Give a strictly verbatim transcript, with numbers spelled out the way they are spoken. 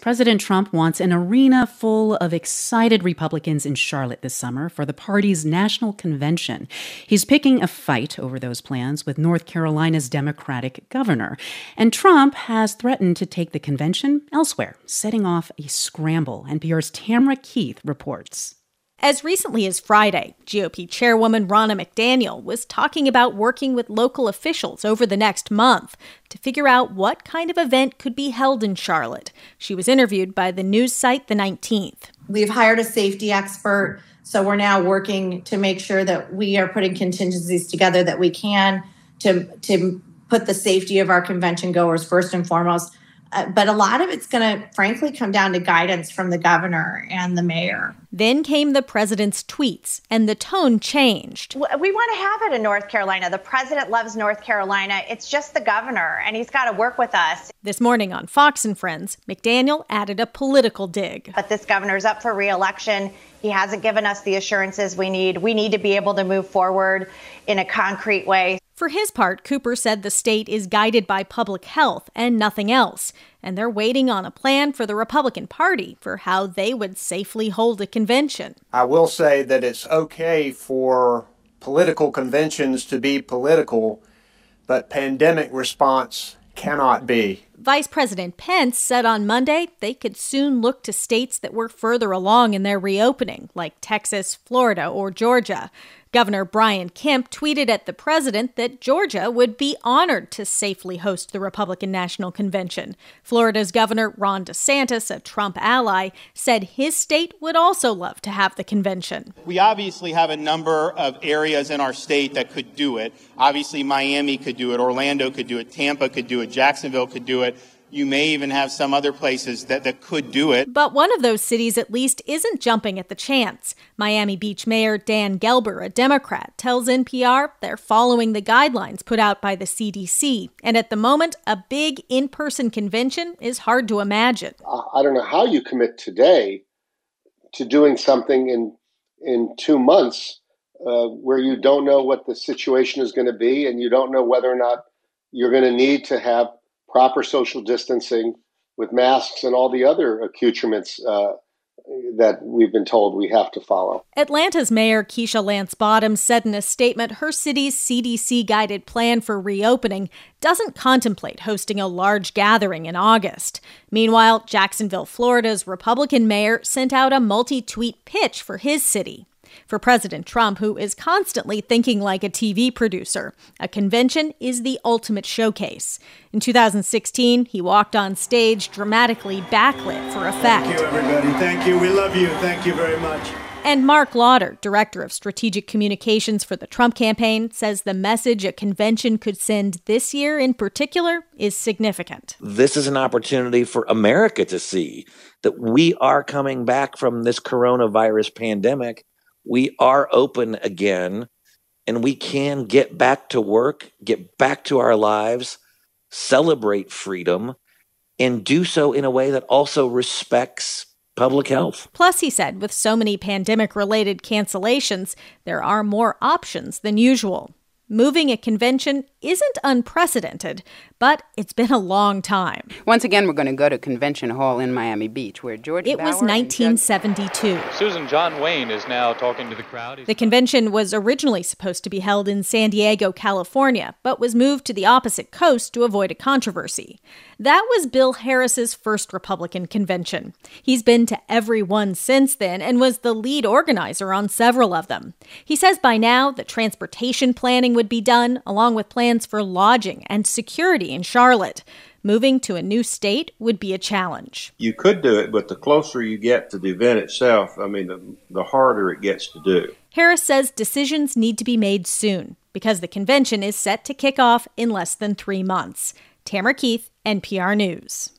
President Trump wants an arena full of excited Republicans in Charlotte this summer for the party's national convention. He's picking a fight over those plans with North Carolina's Democratic governor. And Trump has threatened to take the convention elsewhere, setting off a scramble. N P R's Tamara Keith reports. As recently as Friday, G O P Chairwoman Ronna McDaniel was talking about working with local officials over the next month to figure out what kind of event could be held in Charlotte. She was interviewed by the news site The nineteenth. We've hired a safety expert, so we're now working to make sure that we are putting contingencies together that we can to, to put the safety of our convention goers first and foremost. Uh, but a lot of it's going to, frankly, come down to guidance from the governor and the mayor. Then came the president's tweets, and the tone changed. We want to have it in North Carolina. The president loves North Carolina. It's just the governor, and he's got to work with us. This morning on Fox and Friends, McDaniel added a political dig. But this governor's up for re-election. He hasn't given us the assurances we need. We need to be able to move forward in a concrete way. For his part, Cooper said the state is guided by public health and nothing else, and they're waiting on a plan for the Republican Party for how they would safely hold a convention. I will say that it's okay for political conventions to be political, but pandemic response cannot be. Vice President Pence said on Monday they could soon look to states that were further along in their reopening, like Texas, Florida, or Georgia. Governor Brian Kemp tweeted at the president that Georgia would be honored to safely host the Republican National Convention. Florida's Governor Ron DeSantis, a Trump ally, said his state would also love to have the convention. We obviously have a number of areas in our state that could do it. Obviously, Miami could do it, Orlando could do it, Tampa could do it, Jacksonville could do it. You may even have some other places that, that could do it. But one of those cities, at least, isn't jumping at the chance. Miami Beach Mayor Dan Gelber, a Democrat, tells N P R they're following the guidelines put out by the C D C. And at the moment, a big in-person convention is hard to imagine. I don't know how you commit today to doing something in in two months uh, where you don't know what the situation is going to be and you don't know whether or not you're going to need to have proper social distancing with masks and all the other accoutrements uh, that we've been told we have to follow. Atlanta's Mayor Keisha Lance Bottoms said in a statement her city's C D C-guided plan for reopening doesn't contemplate hosting a large gathering in August. Meanwhile, Jacksonville, Florida's Republican mayor sent out a multi-tweet pitch for his city. For President Trump, who is constantly thinking like a T V producer, a convention is the ultimate showcase. In two thousand sixteen, he walked on stage dramatically backlit for effect. Thank you, everybody. Thank you. We love you. Thank you very much. And Mark Lauder, director of strategic communications for the Trump campaign, says the message a convention could send this year in particular is significant. This is an opportunity for America to see that we are coming back from this coronavirus pandemic. We are open again, and we can get back to work, get back to our lives, celebrate freedom, and do so in a way that also respects public health. Plus, he said, with so many pandemic-related cancellations, there are more options than usual. Moving a convention isn't unprecedented, but it's been a long time. Once again, we're going to go to Convention Hall in Miami Beach, where George It Bauer was nineteen seventy-two. Susan John Wayne is now talking to the crowd. The convention was originally supposed to be held in San Diego, California, but was moved to the opposite coast to avoid a controversy. That was Bill Harris's first Republican convention. He's been to every one since then and was the lead organizer on several of them. He says by now the transportation planning would be done, along with plans for lodging and security in Charlotte. Moving to a new state would be a challenge. You could do it, but the closer you get to the event itself, I mean, the, the harder it gets to do. Harris says decisions need to be made soon because the convention is set to kick off in less than three months. Tamara Keith, N P R News.